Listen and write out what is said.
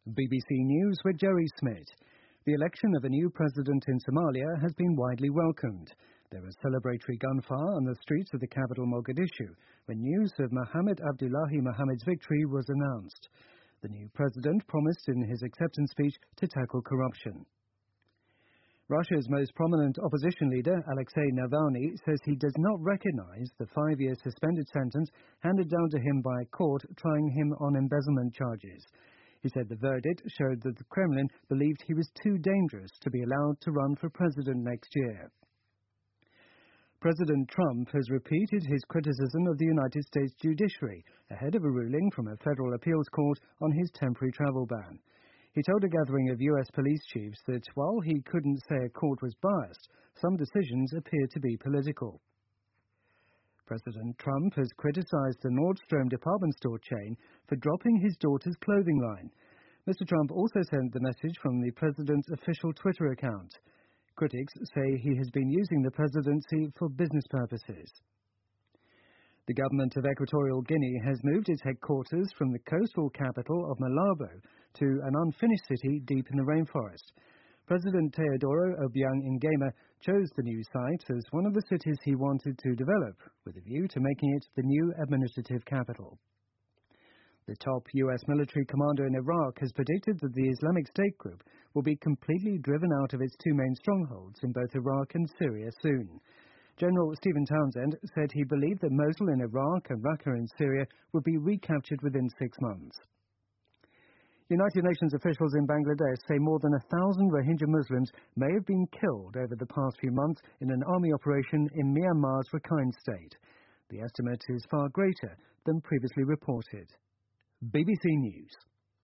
BBC News with Jerry Smith. The election of a new president in Somalia has been widely welcomed. There was celebratory gunfire on the streets of the capital Mogadishu when news of Mohamed Abdullahi Mohamed's victory was announced. The new president promised in his acceptance speech to tackle corruption. Russia's most prominent opposition leader, Alexei Navalny, says he does not recognize the 5-year suspended sentence handed down to him by a court trying him on embezzlement charges. He said the verdict showed that the Kremlin believed he was too dangerous to be allowed to run for president next year. President Trump has repeated his criticism of the United States judiciary ahead of a ruling from a federal appeals court on his temporary travel ban. He told a gathering of U.S. police chiefs that while he couldn't say a court was biased, some decisions appeared to be political. President Trump has criticized the Nordstrom department store chain for dropping his daughter's clothing line. Mr. Trump also sent the message from the president's official Twitter account. Critics say he has been using the presidency for business purposes. The government of Equatorial Guinea has moved its headquarters from the coastal capital of Malabo to an unfinished city deep in the rainforest. President Teodoro Obiang Nguema chose the new site as one of the cities he wanted to develop, with a view to making it the new administrative capital. The top U.S. military commander in Iraq has predicted that the Islamic State group will be completely driven out of its two main strongholds in both Iraq and Syria soon. General Stephen Townsend said he believed that Mosul in Iraq and Raqqa in Syria would be recaptured within 6 months. United Nations officials in Bangladesh say more than 1,000 Rohingya Muslims may have been killed over the past few months in an army operation in Myanmar's Rakhine state. The estimate is far greater than previously reported. BBC News.